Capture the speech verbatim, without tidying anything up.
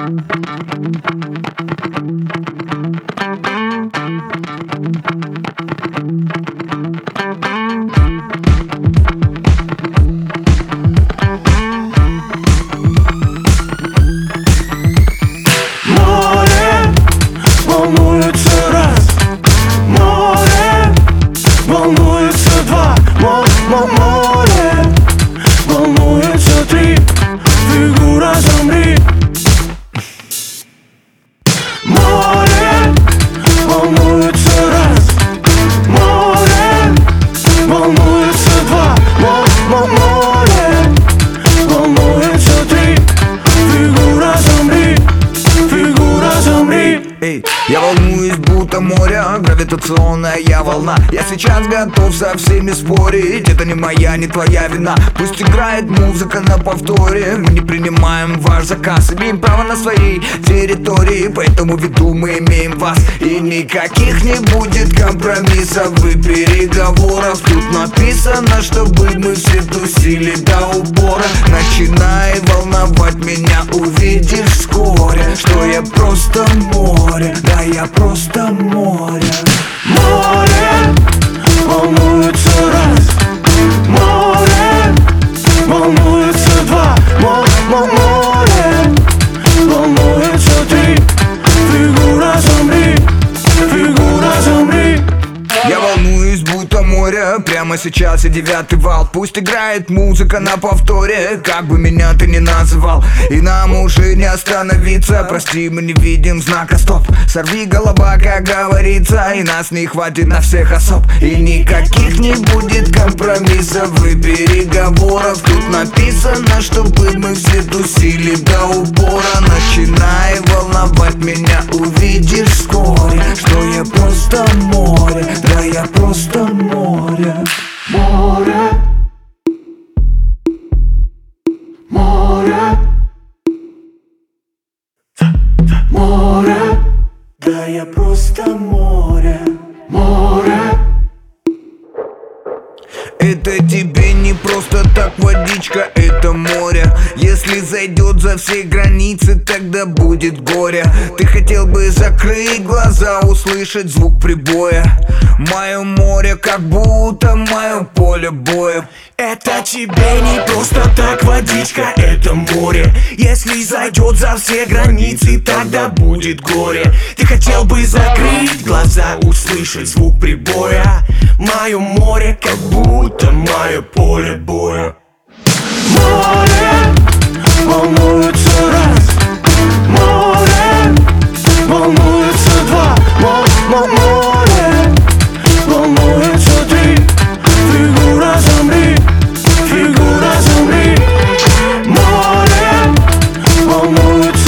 Волнуется раз, море, волнуется два, море, волнуется три, фигура замри. Море, волнуется раз, море, волнуется два, море, волнуется три, фигура замри, фигура замри. Эй, я волнуюсь, будто море, гравитационная волна. Я сейчас готов со всеми спорить. Это не моя, не твоя вина. Пусть играет музыка на повторе. Мы не принимаем ваш заказ. Имеем право на своей территории, поэтому в виду мы имеем вас. И никаких не будет компромиссов и переговоров. Тут написано, чтобы мы все тусили до упора. Начинай волновать меня, увидишь вскоре, что я просто море, да я просто море. Море, волнуется раз, море, волнуется два, море, волнуется три, фигура замри, фигура замри. Я волнуюсь, будто море, прямо сейчас и девятый вал. Пусть играет музыка на повторе, как бы меня ты ни называл. И нам уже не остановиться, прости, мы не видим знака стоп. Сорви голова, как говорится, и нас не хватит на всех особ. И никаких не будет компромиссов и переговоров. Тут написано, чтобы мы все тусили до упора. Начинай волновать меня, увидишь вскоре, что я просто море, да я просто море. Море, море, море, Да я просто море. море. Это тебе не просто так водичка, это море. Если зайдет за все границы, тогда будет горе. Ты хотел бы закрыть глаза, услышать звук прибоя. Мое море, как будто мое поле боя. Это тебе не просто так водичка, это море. Если зайдет за все границы, тогда будет горе. Ты хотел бы закрыть глаза, услышать звук прибоя. Мое море, как будто мое поле боя. Море, волнуется раз, море, волнуется два, море, волнуется три, фигура замри, фигура замри. Море, волнуется